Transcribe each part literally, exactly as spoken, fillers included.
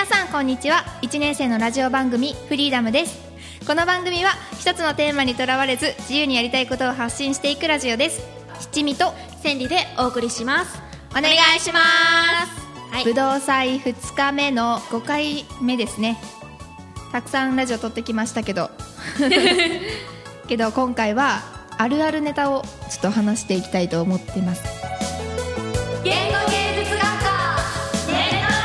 皆さんこんにちは。いちねん生のラジオ番組フリーダムです。この番組は一つのテーマにとらわれず自由にやりたいことを発信していくラジオです。七味と千里でお送りします。 お願いします、はい、ぶどう祭ふつかめのごかいめですね。たくさんラジオ撮ってきましたけどけど今回はあるあるネタをちょっと話していきたいと思っています。 言語芸術学校ネットラ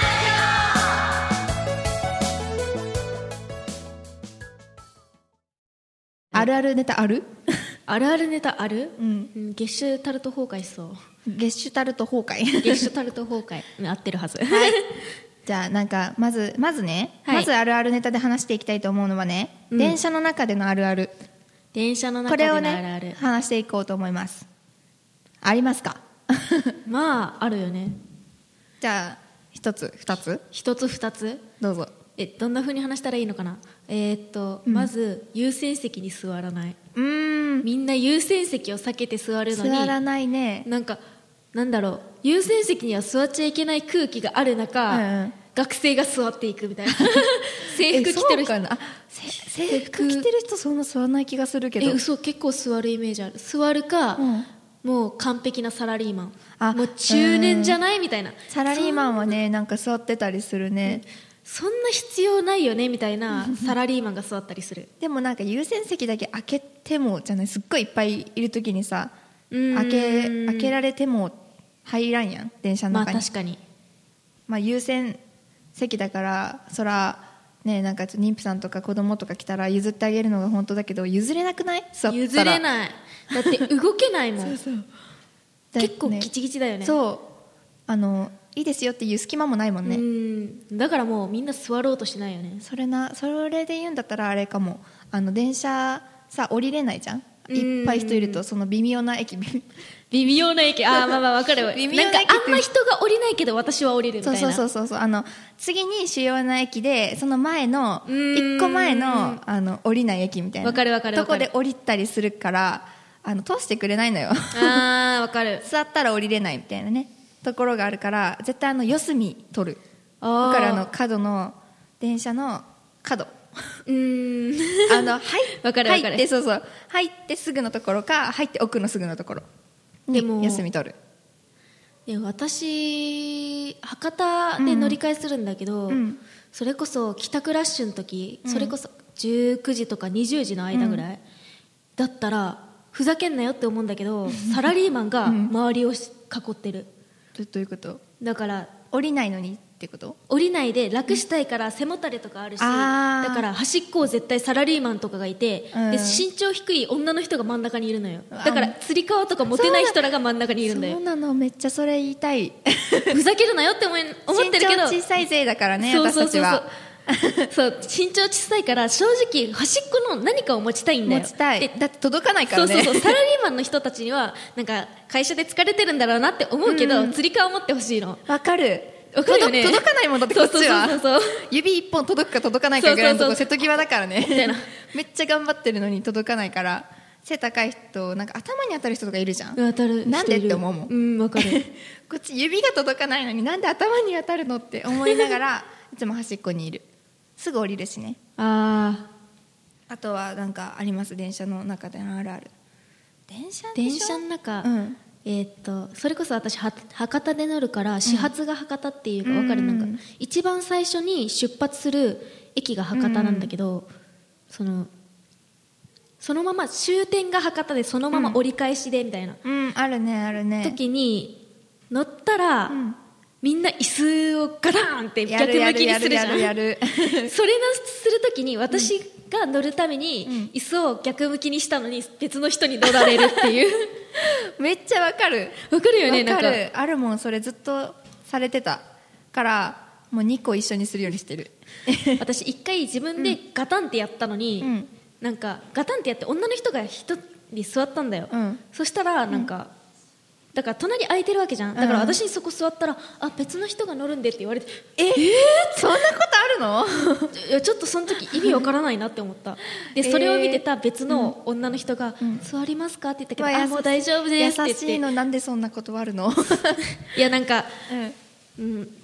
ジオ。あるあるネタあるあるあるネタある、 うん、 ゲッシュタルト崩壊しそう。 ゲッシュタルト崩壊ゲッシュタルト崩壊合ってるはず、 はい、じゃあなんかまずまずね、はい、まずあるあるネタで話していきたいと思うのはね、うん、電車の中でのあるある電車の中でのあるある、これをね話していこうと思います。ありますかまああるよね。 じゃあ一つ二つ一つ二つどうぞ。 えどんな風に話したらいいのかな。えー、っと、うん、まず優先席に座らない。 うーんみんな優先席を避けて座るのに座らないね。 なんかなんだろう、優先席には座っちゃいけない空気がある中、うんうん、学生が座っていくみたいな制服着てる人、 あ制服着てる人そんな座らない気がするけど。 え嘘、結構座るイメージある。座るか、うん、もう完璧なサラリーマン、あもう中年じゃないみたいな。 サラリーマンはねなんか座ってたりするね、 うんそんな必要ないよねみたいなサラリーマンが座ったりするでもなんか優先席だけ開けてもじゃない、すっごいいっぱいいる時にさ開け、開けられても入らんやん電車の中に。 まあ確かに、 まあ、優先席だからそらね、なんか妊婦さんとか子供とか来たら譲ってあげるのが本当だけど譲れなくない？座ったら譲れない。だって動けないもんそうそう、 結構ギチギチだよね。 そうあのいいですよっていう隙間もないもんね。 うんだからもうみんな座ろうとしないよね。 それなそれで言うんだったらあれかも、あの電車さ降りれないじゃん、いっぱい人いると。その微妙な駅微妙な駅あーまあまあ分かる微妙な駅なんかあんま人が降りないけど私は降りるみたいな。 そうそうそうそう、あの次に主要な駅でその前のいっこまえ の, あの降りない駅みたいな分かる分かるとこで降りたりするからあの通してくれないのよあー分かる座ったら降りれないみたいなねところがあるから絶対あの四隅取る。だからあの角の電車の角うーんあの、はい、 分かる分かる。 入ってそうそう入ってすぐのところか入って奥のすぐのところに休み取る。 で私博多で乗り換えするんだけど、うん、それこそ帰宅ラッシュの時、うん、それこそじゅうくじとかにじゅうじの間ぐらい、うん、だったらふざけんなよって思うんだけどサラリーマンが周りを囲ってる。 どういうこと？ だから降りないのにってこと？ 降りないで楽したいから背もたれとかあるし、だから端っこを絶対サラリーマンとかがいて、うん、で身長低い女の人が真ん中にいるのよ。だからつり革とか持てない人らが真ん中にいるんだよ。 そうなの、めっちゃそれ言いたいふざけるなよって思い思ってるけど身長小さい勢だからね私たちは。 そう身長小さいから正直端っこの何かを持ちたいんだよ。 持ちたい。だって届かないからね。 そうそうそうサラリーマンの人たちにはなんか会社で疲れてるんだろうなって思うけど、うん、つり革持ってほしいの。 わかるわかるよね。 届かないもんだってこっちは。 そうそうそうそう指一本届くか届かないかぐらいのとこ瀬戸際だからね。 みたいなめっちゃ頑張ってるのに届かないから背高い人なんか頭に当たる人とかいるじゃん。 当たる。 なんでって思うもん。 うんわかるこっち指が届かないのになんで頭に当たるのって思いながらいつも端っこにいる。すぐ降りるしね。 ああとはなんかあります電車の中でのあるある。電車でしょ？ 電車の中、 うんえー、っとそれこそ私は博多で乗るから始発が博多っていうか分かる、うん、なんか一番最初に出発する駅が博多なんだけど、うん、そのそのまま終点が博多でそのまま折り返しでみたいな、 うんうん、あるねあるね時に乗ったら、うんみんな椅子をガタンって逆向きにするじゃん。やるやるやるやるそれのするときに私が乗るために椅子を逆向きにしたのに別の人に乗られるっていうめっちゃわかるわかるよね。 わかる。 なんかあるもんそれずっとされてたからもうにこ一緒にするようにしてる私一回自分でガタンってやったのに、うん、なんかガタンってやって女の人が一人座ったんだよ、うん、そしたらなんか、うんだから隣空いてるわけじゃん。だから私にそこ座ったら、うん、あ別の人が乗るんでって言われてええー、そんなことあるのいやちょっとその時意味わからないなって思ったでそれを見てた別の女の人が、うん、座りますかって言ったけど、うん、あもう大丈夫ですって言って優しいのなんでそんな断るのいやなんか、うんうん、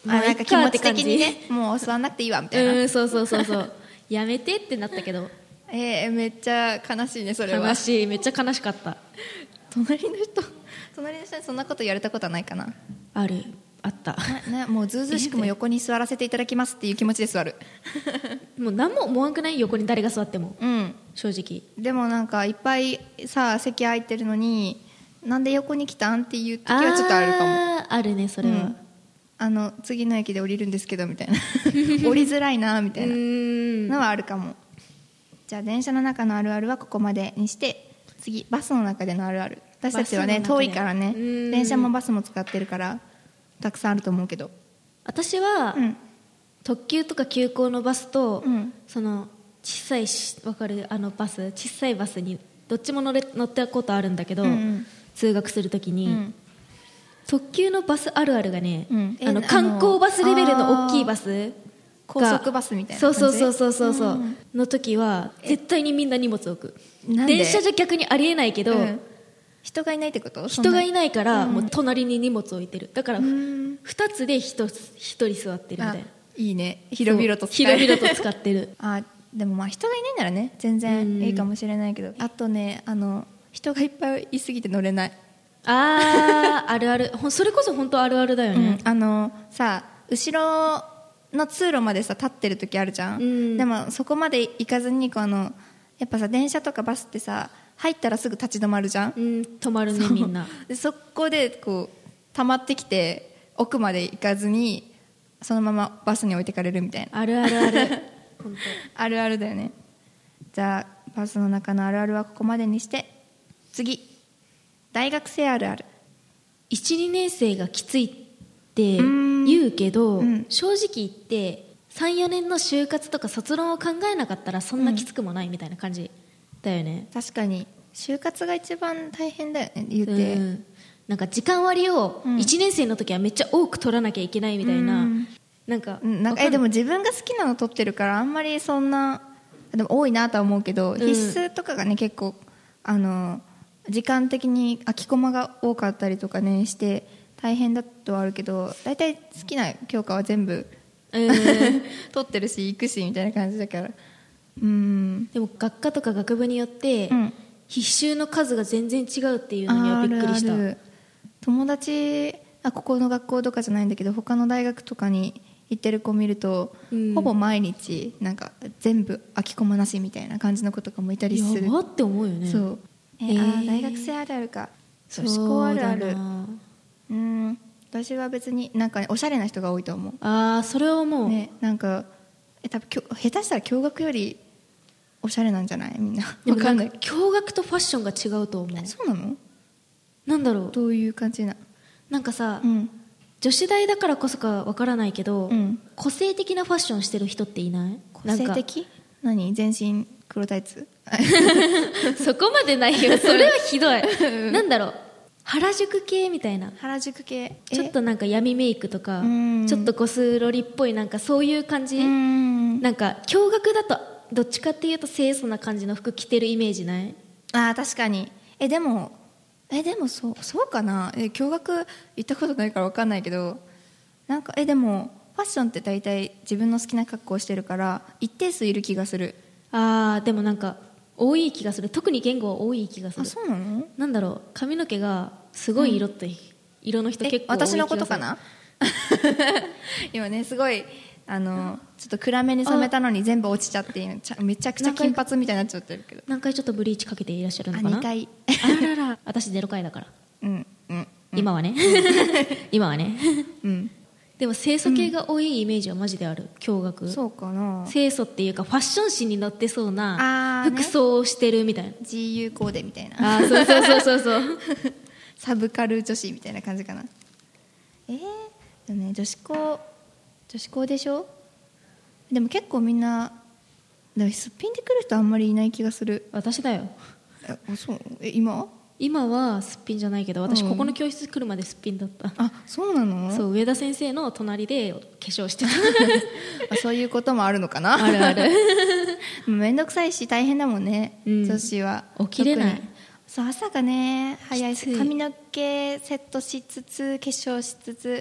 あなんか気持ち的にねもう座んなくていいわみたいな。 うんそうそうそうそうやめてってなったけどえー、めっちゃ悲しいねそれは。 悲しいめっちゃ悲しかった。 隣の人隣の人にそんなこと言われたことはないかな。 あるあったね、もうずうずうしくも横に座らせていただきますっていう気持ちで座るもう何も思わんくない横に誰が座っても、 うん、 正直。 でもなんかいっぱいさ席空いてるのになんで横に来たんっていう時はちょっとあるかも。 ああるねそれは、うん、 あの次の駅で降りるんですけどみたいな降りづらいなみたいなのはあるかも。じゃあ電車の中のあるあるはここまでにして、次バスの中でのあるある。私たちはね遠いからね電車もバスも使ってるからたくさんあると思うけど、 私は、うん、特急とか急行のバスと、うん、その小さいわかるあのバス小さいバスにどっちも乗れ乗ったことあるんだけど、うんうん、通学するときに、うん、特急のバスあるあるがね、うん、あの観光バスレベルの大きいバス高速バスみたいな感じ。そうそうそうそうそう、うん、の時は絶対にみんな荷物置く。電車じゃ逆にありえないけど、うん人がいないってこと？ 人がいないから、うん、もう隣に荷物置いてる。だからふたつで 1, 一人座ってるみたいな。 いいね広々と使える広々と使ってるあでもまあ人がいないならね全然いいかもしれないけど、あとねあの人がいっぱいいすぎて乗れない。 あーあるあるそれこそ本当あるあるだよね、 うん、あのさ後ろの通路までさ立ってる時あるじゃん、うん、でもそこまで行かずにこうあのやっぱさ電車とかバスってさ入ったらすぐ立ち止まるじゃん、 うん、止まるねみんな。 でそこでこう溜まってきて奥まで行かずにそのままバスに置いてかれるみたいな。 あるあるある本当あるあるだよね。じゃあバスの中のあるあるはここまでにして、次大学生あるある。 いちにねん生がきついって言うけど、うん、正直言ってさんよねんの就活とか卒論を考えなかったらそんなきつくもないみたいな感じだよね。 確かに就活が一番大変だよね言って、うん、 なんか時間割をいちねん生の時はめっちゃ多く取らなきゃいけないみたいな、うん、なんかなんかえでも自分が好きなの取ってるからあんまりそんなでも多いなとは思うけど、うん、必須とかがね結構あの時間的に空きコマが多かったりとかねして大変だとはあるけど、大体好きな教科は全部、うん、取ってるし行くしみたいな感じだから。うんでも学科とか学部によって、うん、必修の数が全然違うっていうのにはびっくりした。あるある。 友達あここの学校とかじゃないんだけど他の大学とかに行ってる子見ると、うん、ほぼ毎日なんか全部空きコマなしみたいな感じの子とかもいたりする。 やばって思うよね。 そう、えー、あ大学生あるあるか。そう思考あるある。うん私は別になんか、ね、おしゃれな人が多いと思う。 ああそれは思う、 ね、なんかえ多分下手したら共学よりおしゃれなんじゃないみんな。 分かんない。共学とファッションが違うと思う。 そうなの？ なんだろうどういう感じな。 なんかさ、うん、女子大だからこそか分からないけど、うん、個性的なファッションしてる人っていない？ 個性的？何全身黒タイツそこまでないよそれはひどいなんだろう原宿系みたいな。 原宿系ちょっとなんか闇メイクとかちょっとゴスロリっぽいなんかそういう感じ。んなんか共学だとどっちかっていうと清楚な感じの服着てるイメージない？ あー確かに。えでもえでもそうそうかな。え共学行ったことないから分かんないけどなんかえでもファッションって大体自分の好きな格好をしてるから一定数いる気がする。 あーでもなんか多い気がする。特に言語は多い気がする。 あそうなの？ なんだろう髪の毛がすごい色って、うん、色の人結構多い気がする。私のことかな今ねすごいあのちょっと暗めに染めたのに全部落ちちゃってめちゃくちゃ金髪みたいになっちゃってるけど。 何回ちょっとブリーチかけていらっしゃるのかな。 あにかいあらら私ゼロかいだからうん、うん、 今はね今はね、うん、でも清楚系が多いイメージはマジである。共学そうかな。 清楚っていうかファッション誌に載ってそうな服装をしてるみたいな、ね、 ジーユー コーデみたいな。 あそうそうそうそうそうサブカル女子みたいな感じかな。えー、でもね女子校女子校でしょ。でも結構みんなでもすっぴんで来る人あんまりいない気がする。 私だよ。 えあそうえ今今はすっぴんじゃないけど私ここの教室来るまですっぴんだった、うん、 あそうなの。 そう上田先生の隣で化粧してたそういうこともあるのかな。 あるあるめんどくさいし大変だもんね、うん、女子は起きれない。 そう朝がね早いし髪の毛セットしつつ化粧しつつ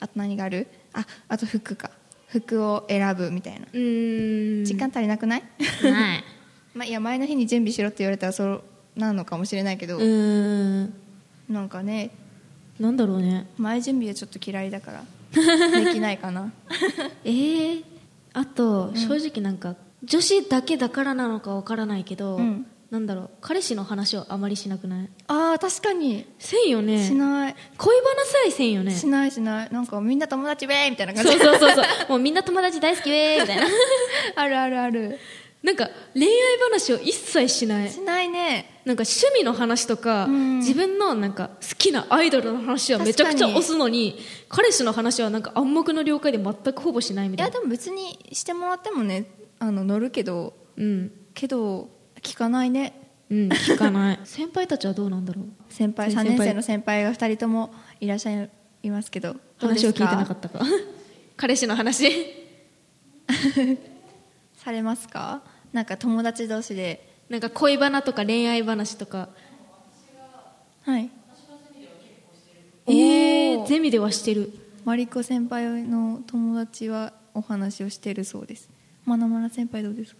あと何がある？あ、あと服か。服を選ぶみたいな。 うーん時間足りなくない？ ないまあ、いや前の日に準備しろって言われたらそうなのかもしれないけど、 うーんなんかね、 なんだろうね、 前準備はちょっと嫌いだからできないかな。 えー、あと正直なんか、女子だけだからなのかわからないけど、うん、なんだろう、彼氏の話をあまりしなくない？ ああ、確かにせんよね。 しない。 恋バナさえせんよね。 しないしない。なんかみんな友達ウェーみたいな感じ。 そうそうそうそうもうみんな友達大好きウェーみたいなあるあるある。 なんか恋愛話を一切しない。 しないね。 なんか趣味の話とか、うん、自分のなんか好きなアイドルの話はめちゃくちゃ押すのに、彼氏の話はなんか暗黙の了解で全くほぼしないみたいな。 いやでも別にしてもらってもね、あの乗るけど、 うん、 けど聞かないね。 うん、聞かない先輩たちはどうなんだろう。 先輩さんねん生の先輩がふたりともいらっしゃいますけど、どうですか？ 話を聞いてなかったか彼氏の話されますか？なんか友達同士でなんか恋バナとか恋愛話とか。 はい。 えー、ゼミではしてる。 マリコ先輩の友達はお話をしてるそうです。まなまな先輩どうですか？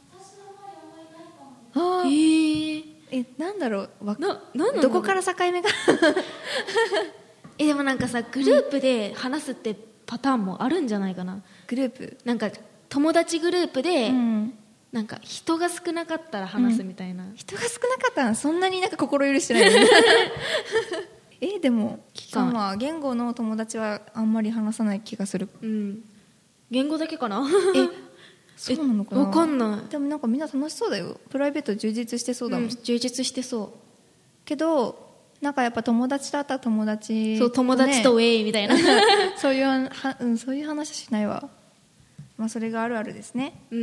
あえー、 え、なんだろう、わななんどこから境目がえでもなんかさ、グループで話すってパターンもあるんじゃないかな。 グループなんか友達グループで、 うん、 なんか人が少なかったら話すみたいな、 うん、人が少なかったらそんなになんか心許してないえでもまあ言語の友達はあんまり話さない気がする、 うん、言語だけかなえそうなのかな。 分かんない。 でもなんかみんな楽しそうだよ。プライベート充実してそうだもん、 うん、充実してそうけどなんかやっぱ友達と会ったら友達、ね、 そう友達とウェイみたいなそういうは、うん、そういう話しないわ。まあそれがあるあるですね。 うん、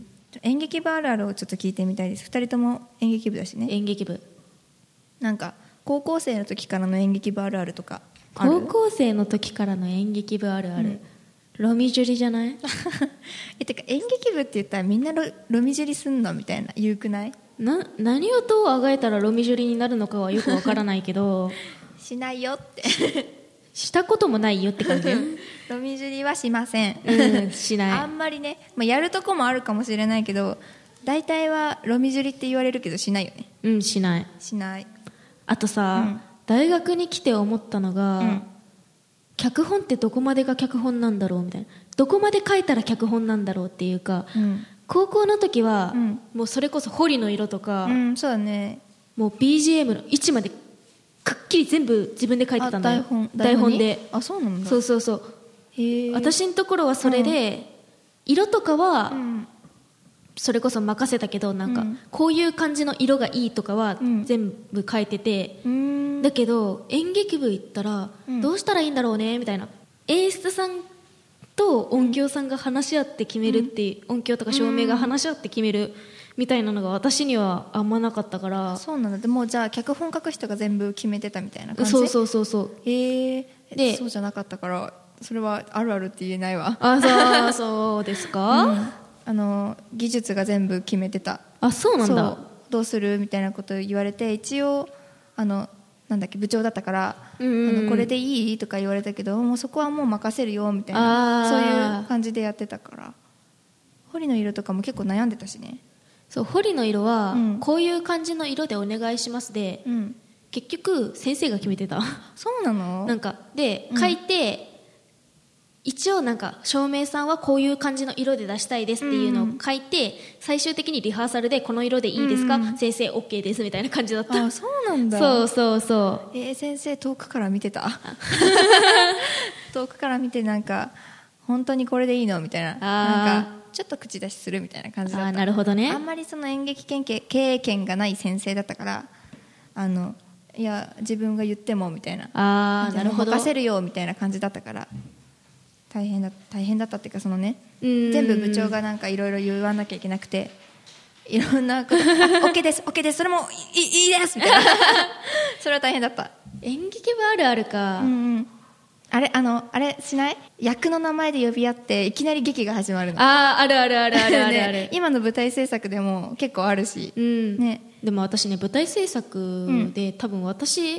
演劇部あるあるをちょっと聞いてみたいです。ふたりとも演劇部だしね。 演劇部なんか高校生の時からの演劇部あるあるとかある？ 高校生の時からの演劇部あるある、うん、ロミジュリじゃないえてか演劇部って言ったらみんな ロ, ロミジュリすんのみたいな言うくない？ な何をどうあがいたらロミジュリになるのかはよくわからないけどしないよってしたこともないよって感じロミジュリはしません、 うん、しないあんまりね、まあ、やるとこもあるかもしれないけど大体はロミジュリって言われるけどしないよね。 うん、しないしない。 あとさ、うん、大学に来て思ったのが、うん、脚本ってどこまでが脚本なんだろうみたいな、どこまで書いたら脚本なんだろうっていうか、うん、高校の時は、うん、もうそれこそ彫りの色とか、 うん、そうだね、 もう ビージーエム の位置までくっきり全部自分で書いてたんだよ。 台本、 台本で。 あ、そうなんだ。 そうそうそう。へ私のところはそれで、うん、色とかは、うんそれこそ任せたけどなんかこういう感じの色がいいとかは全部書いてて、うん、だけど演劇部行ったらどうしたらいいんだろうねみたいな、演出さんと音響さんが話し合って決めるっていう、うん、音響とか照明が話し合って決めるみたいなのが私にはあんまなかったから。 そうなんだ。でもじゃあ脚本書く人が全部決めてたみたいな感じ？ そうそうそうそうへえ。でそうじゃなかったからそれはあるあるって言えないわ。 あ、そうそうですか、 うんあの技術が全部決めてた。 あ、そうなんだ。 どうするみたいなことを言われて、一応あのなんだっけ部長だったから、うんうん、あのこれでいいとか言われたけどもうそこはもう任せるよみたいなそういう感じでやってたから。彫りの色とかも結構悩んでたしね。 そう、彫りの色は、うん、こういう感じの色でお願いしますで、うん、結局先生が決めてた。 そうなの？ なんかで書いて、うん一応なんか照明さんはこういう感じの色で出したいですっていうのを書いて、うん、最終的にリハーサルでこの色でいいですか、うん、先生 OK ですみたいな感じだった。 あ、そうなんだ。 そうそうそう。 えー、先生遠くから見てた遠くから見てなんか本当にこれでいいのみたいな、なんかちょっと口出しするみたいな感じだった。 あ、なるほどね。 あんまりその演劇経験がない先生だったからあのいや自分が言ってもみたいな、 あ、なるほど、 任せるよみたいな感じだったから大変だ大変だったっていうかそのね全部部長がなんかいろいろ言わなきゃいけなくていろんなことOK です OK ですそれもい い, いいですみたいなそれは大変だった。 演劇部あるあるか、 うんうん、あれあのあれしない？役の名前で呼び合っていきなり劇が始まるの。 ああ、あるあるあるあるあるある、 ね、今の舞台制作でも結構あるし、 うんね、でも私ね舞台制作で、うん、多分私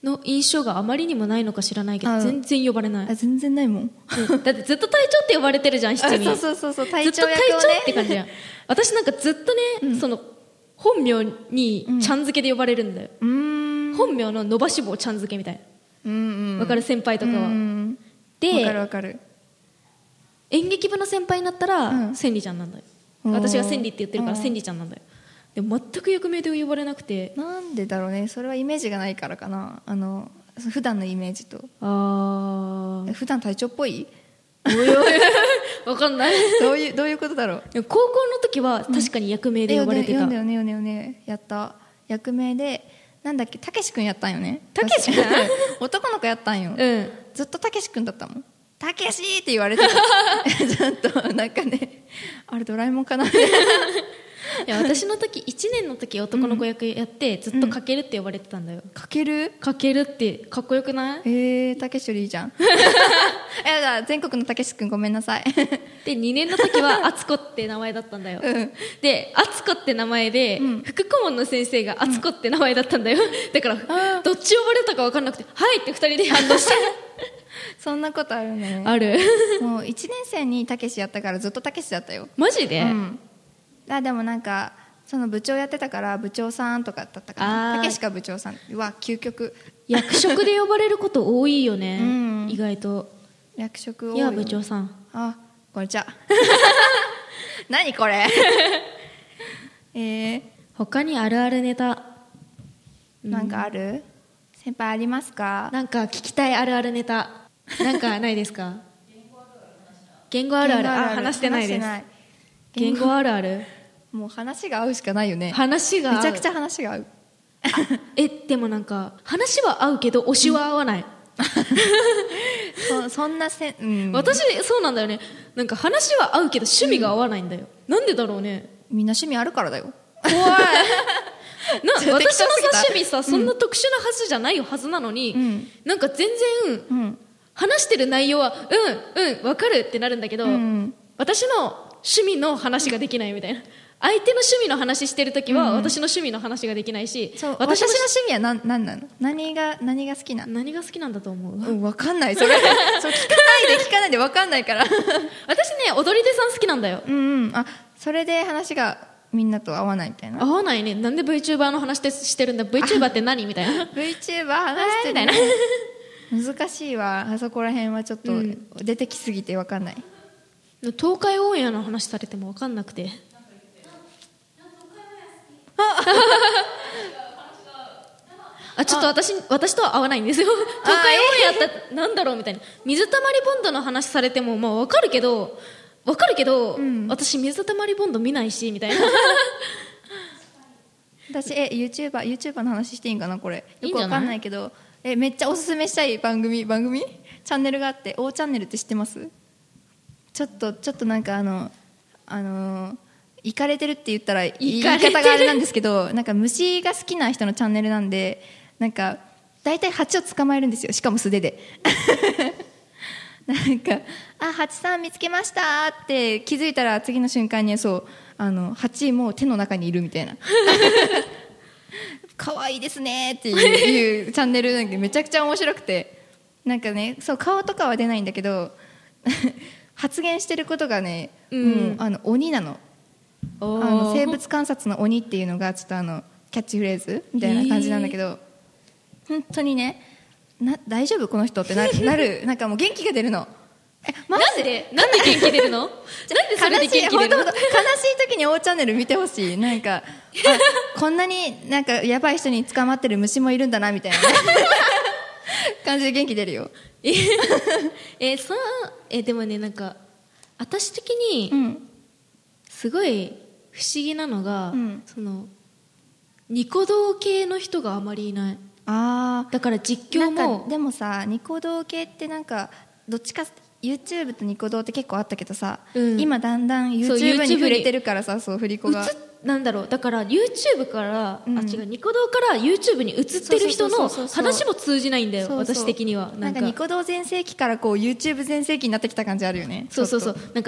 の印象があまりにもないのか知らないけど全然呼ばれない。 あ全然ないもん、 うん、だってずっと隊長って呼ばれてるじゃん七味。 そうそうそうそう隊ずっと長役をね隊長って感じやん。私なんかずっとね、うん、その本名にちゃん付けで呼ばれるんだよ、うん、本名の伸ばし棒ちゃん付けみたいな、うんうん、分かる先輩とかは、うん、で分かる分かる。 演劇部の先輩になったら、うん、千里ちゃんなんだよ。私が千里って言ってるから千里ちゃんなんだよ。でも全く役名で呼ばれなくて、 なんでだろうね。それはイメージがないからかな。あの普段のイメージと。 あ普段隊長っぽいおいおい分かんないどういうどういうことだろう。 高校の時は確かに役名で呼ばれてた、 うん、読んだよね読んだよねやった役名で。なんだっけたけし君やったんよね。 たけし君男の子やったんよ、 うん、 ずっとたけし君だったもん。たけしって言われてたちょっとなんかねあれドラえもんかないや私の時いちねんの時男の子役やって、うん、ずっとかけるって呼ばれてたんだよ。 かけるかけるってかっこよくない？ えー、たけしよりいいじゃんやだ全国のたけし君ごめんなさいでにねんの時はあつこって名前だったんだよ、うん、であつこって名前で、うん、副顧問の先生があつこって名前だったんだよ、うん、だからどっち呼ばれたか分かんなくてはいってふたりで反応してそんなことあるね。 あるもういちねん生にたけしやったからずっとたけしだったよ。 マジで、 うん、あでもなんかその部長やってたから部長さんとかだったかな。たけしか部長さんは究極役職で呼ばれること多いよね、うん、意外と役職多い。 いや部長さんあこんにちは何これえー、 他にあるあるネタなんかある、うん、先輩ありますか？ なんか聞きたいあるあるネタなんかないですか？言語あるあるあ話してないです。言語あるあるもう話が合うしかないよね。 話が合う。 めちゃくちゃ話が合うえでもなんか話は合うけど推しは合わない、 うん、そ, そんなせ、うん、 私そうなんだよね。なんか話は合うけど趣味が合わないんだよ、うん、なんでだろうね。 みんな趣味あるからだよ怖いな私のさ趣味さそんな特殊なはずじゃないはずなのに、うん、なんか全然、うん、話してる内容はうんうん分かるってなるんだけど、うん、私の趣味の話ができないみたいな。相手の趣味の話してるときは、うん、私の趣味の話ができないし、 そう私の趣味は何, 何なの何が何が好きなの？ 何が好きなんだと思う？ うん、分かんないそれそう聞かないで聞かないで分かんないから私ね踊り手さん好きなんだよ、 うんうん、あそれで話がみんなと合わないみたいな。 合わないね。なんで VTuber の話してるんだ VTuber って何みたいな VTuber 話してるみたいな難しいわ。あそこら辺はちょっと出てきすぎて分かんない、 うん、東海オンエアの話されても分かんなくてあちょっと 私, 私とは合わないんですよ東海オンエアってなんだろうみたいな。水たまりボンドの話されてもまあ分かるけど分かるけど、うん、私水たまりボンド見ないしみたいな私え YouTuber, YouTuber の話していいんかなこれよく分かんないけどえめっちゃおすすめしたい番組番組チャンネルがあって O チャンネルって知ってます？ちょっとちょっとなんかあのあのーイカれてるって言ったら言い方があれなんですけどなんか虫が好きな人のチャンネルなんでなんか大体蜂を捕まえるんですよ。しかも素手でなんかあ蜂さん見つけましたって気づいたら次の瞬間にそうあの蜂も手の中にいるみたいな可愛いですねっていう、いうチャンネルなんでめちゃくちゃ面白くてなんかねそう顔とかは出ないんだけど発言してることがね、うん、もうあの鬼なの。あの生物観察の鬼っていうのがちょっとあのキャッチフレーズみたいな感じなんだけど、えー、本当にねな大丈夫この人って な, なるなんかもう元気が出るの。 えマジでなんで元気出るのなんでそれで元気出るの？ 悲しい時に O チャンネル見てほしい。なんかこんなになんかやばい人に捕まってる虫もいるんだなみたいな、ね、感じで元気出るよええそうえでもねなんか私的に、うんすごい不思議なのが、うん、そのニコ動系の人があまりいない。あだから実況もでもさニコ動系ってなんかどっちか YouTube とニコ動って結構あったけどさ、うん、今だんだん YouTube に触れてるからさそう振り子がなんだろうだから YouTube から、うん、あ違うニコ動から YouTube に移ってる人の話も通じないんだよ。そうそう私的にはなんかニコ動全盛期からこう YouTube 全盛期になってきた感じあるよね。 そうそうそうなんか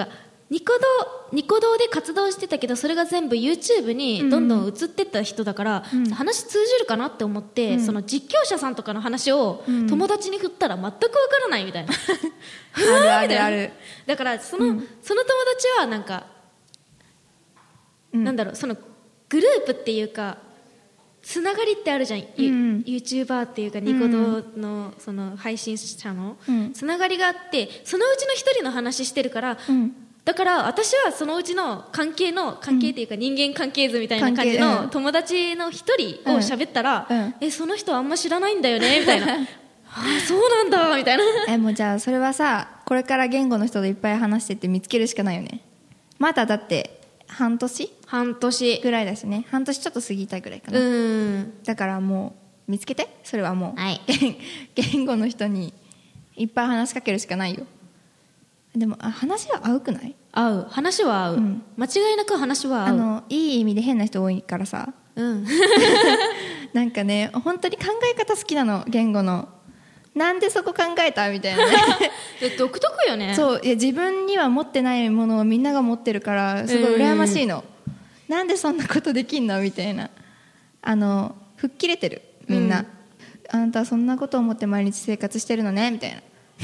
ニコ動ニコ動で活動してたけどそれが全部 YouTube にどんどん移ってった人だから、うん、話通じるかなって思って、うん、その実況者さんとかの話を友達に振ったら全くわからないみたいな、 うん、あるあるあるだからその、うん、その友達はなんか、うん、なんだろうそのグループっていうかつながりってあるじゃん、うん、YouTuber っていうかニコ動 の, その配信者のつながりがあってそのうちの一人の話してるから、うんだから私はそのうちの関係の関係っていうか人間関係図みたいな感じの友達の一人を喋ったら、うんうん、えその人あんま知らないんだよねみたいなあそうなんだみたいなえもうじゃあそれはさこれから言語の人といっぱい話してって見つけるしかないよね。まだだって半年半年ぐらいだしね半年ちょっと過ぎたぐらいかな。うんだからもう見つけてそれはもう、はい、言語の人にいっぱい話しかけるしかないよ。でもあ話は合うくない？ 合う話は合う、うん、間違いなく話は合う。あのいい意味で変な人多いからさ、うん、なんかね本当に考え方好きなの言語のなんでそこ考えたみたいなね独特よね。 そういや自分には持ってないものをみんなが持ってるからすごい羨ましいの、うん、なんでそんなことできんのみたいなあの吹っ切れてるみんな、うん、あなたはそんなことを思って毎日生活してるのねみたいな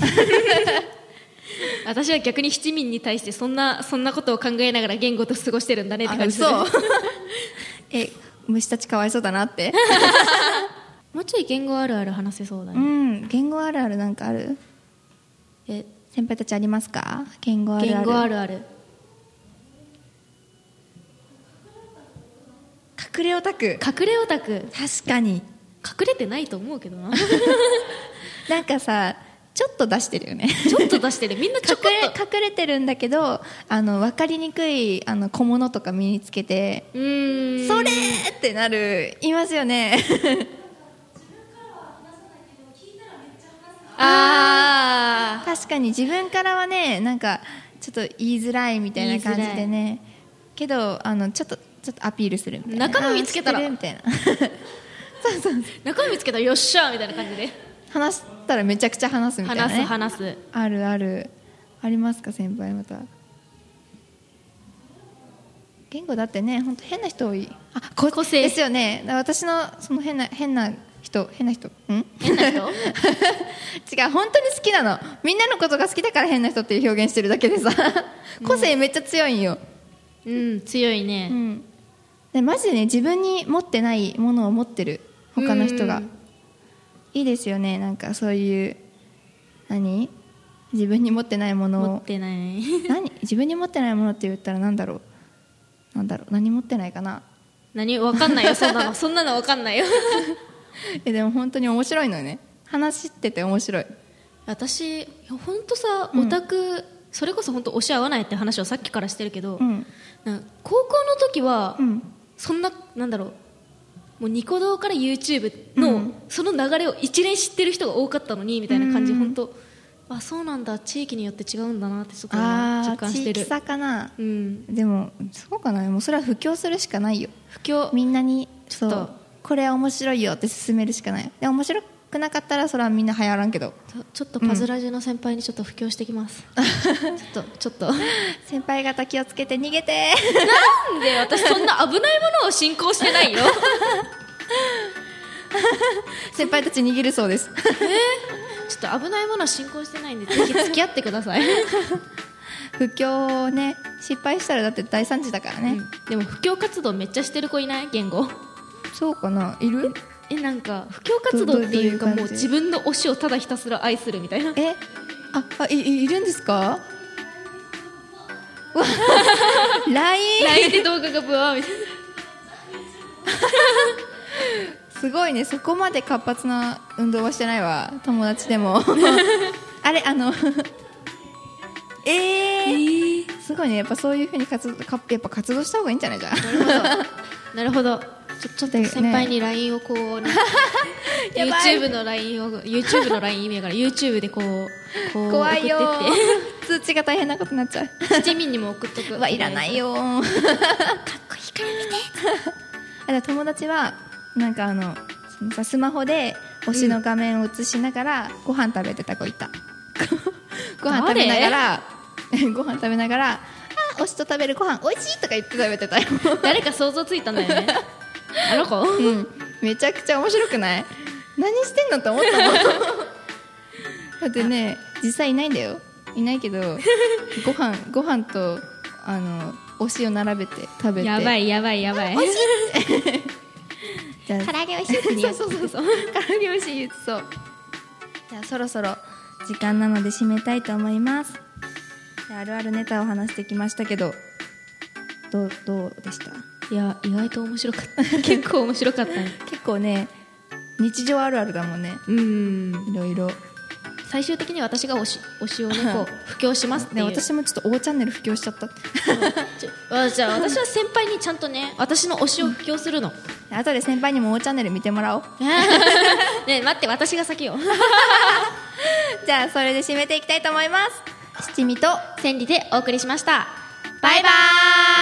私は逆に七民に対してそんなそんなことを考えながら言語と過ごしてるんだねって感じする。そうえ虫たちかわいそうだなってもうちょい言語あるある話せそうだね。 うん言語あるあるなんかある？え先輩たちありますか？言語あるある。 言語あるある隠れオタク隠れオタク確かに隠れてないと思うけどななんかさちょっと出してるよねちょっと出してるみんなちょっと隠れてるんだけどあの分かりにくいあの小物とか身につけてうーんそれってなるいますよねあ確かに自分からはねなんかちょっと言いづらいみたいな感じでねけどあのちょっとちょっとアピールするみたいな中身見つけたらみたいなそうそう中身見つけたらよっしゃみたいな感じで話したらめちゃくちゃ話すみたいな、ね、 話す話すあるあるありますか先輩また言語だってね本当変な人多いあ個性ですよね私のその変な変な人変な人ん変な人違う本当に好きなのみんなのことが好きだから変な人っていう表現してるだけでさ個性めっちゃ強いんようん強いね、うん、 でマジでね自分に持ってないものを持ってる他の人がいいですよねなんかそういう何自分に持ってないものを持ってない何自分に持ってないものって言ったら何だろうなんだろう何持ってないかな何分かんないよそんなのそんなの分かんないよえでも本当に面白いのよね話してて面白い私本当さオタク、うん、それこそ本当推し合わないって話をさっきからしてるけど、うん、なんか高校の時は、うん、そんななんだろうもうニコ動から YouTube の、うん、その流れを一連知ってる人が多かったのにみたいな感じ、うん、本当あそうなんだ地域によって違うんだなってすごい実感してる。 地域差かな、うん、でもそうかなもうそれは布教するしかないよ布教みんなにそうこれは面白いよって勧めるしかないで面白くなかったらそれはみんな流行らんけどちょっとパズラジの先輩にちょっと布教してきます、うん、ちょっとちょっと先輩方気をつけて逃げてなんで私そんな危ないものを信仰してないよ先輩たち逃げるそうですえー、ちょっと危ないものは信仰してないんでぜひ付き合ってください布教ね失敗したらだって大惨事だからね、 うん、でも布教活動めっちゃしてる子いない言語そうかないるえなんか布教活動っていうかもう自分の推しをただひたすら愛するみたいなえああ い, いるんですかラインライン で動画がブワーみたいなすごいねそこまで活発な運動はしてないわ友達でもあれあのえー、えー、すごいねやっぱそういう風に活動やっぱ活動した方がいいんじゃないじゃんなるほどなるほどちょちょっと先輩に ライン をこう、ね、YouTube の ライン を YouTube の ライン 意味だから YouTube でこうこう怖いよ通知が大変なことになっちゃう七民にも送っとくわいらないよかっこいいから見て友達はなんかあのそのさスマホで推しの画面を映しながらご飯食べてた子いたご飯食べながらご飯食べながらあ推しと食べるご飯美味しいとか言って食べてたよ誰か想像ついたんだよねあの子、 うん、めちゃくちゃ面白くない？何してんのって思ったもんだってね、実際いないんだよ、いないけどご飯ご飯とあの推しを並べて食べて、 やばいやばいやばい、 美味しいじゃあ唐揚げ美味しいって言うそうそうそうそう唐揚げ美味しい言ってそう。じゃあそろそろ時間なので締めたいと思います。あるあるネタを話してきましたけど、どうどうでした？ いや意外と面白かった結構面白かったね結構ね日常あるあるだもんね。 うんいろいろ最終的に私が推し推しをねこう布教しますっていう、 ね、私もちょっと O チャンネル布教しちゃったちょじゃあ私は先輩にちゃんとね私の推しを布教するの後で先輩にも O チャンネル見てもらおうね待って私が先よじゃあそれで締めていきたいと思います。七味と千里でお送りしました。 バイバーイ。